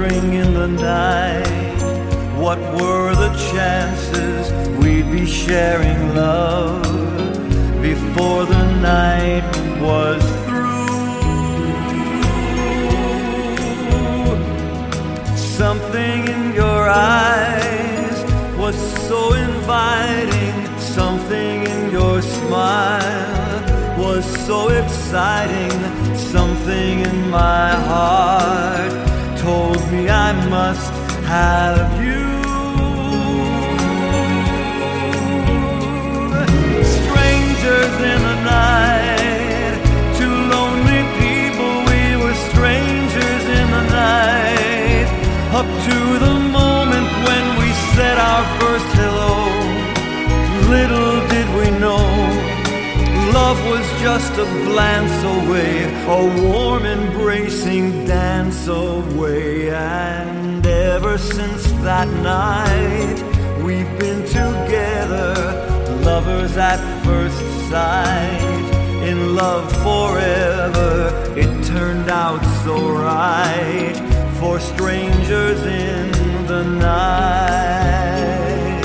wandering in the night. What were the chances we'd be sharing love before the night was through? Something in your eyes was so inviting. Something in your smile was so exciting. Something in my heart told me I must have you. Strangers in the night, two lonely people, we were strangers in the night. Up to the moment when we said our first hello, little did we know love was just a glance away, a warm embracing dance away. And ever since that night, we've been together, lovers at first sight, in love forever. It turned out so right for strangers in the night.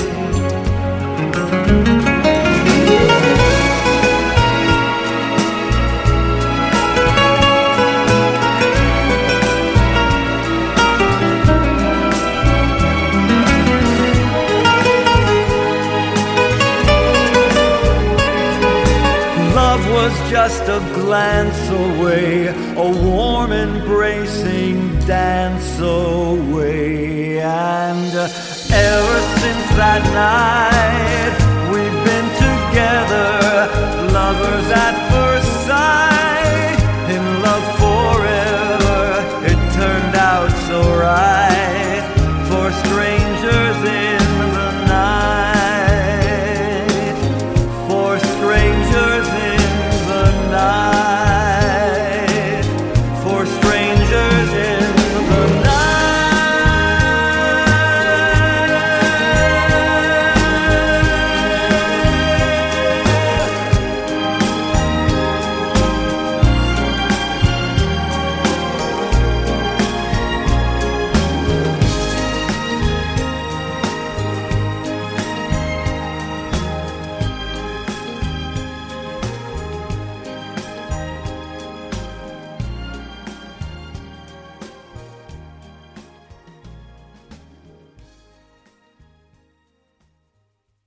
Love was just a glance away, a warm embracing dance away. And ever since that night, we've been together, lovers at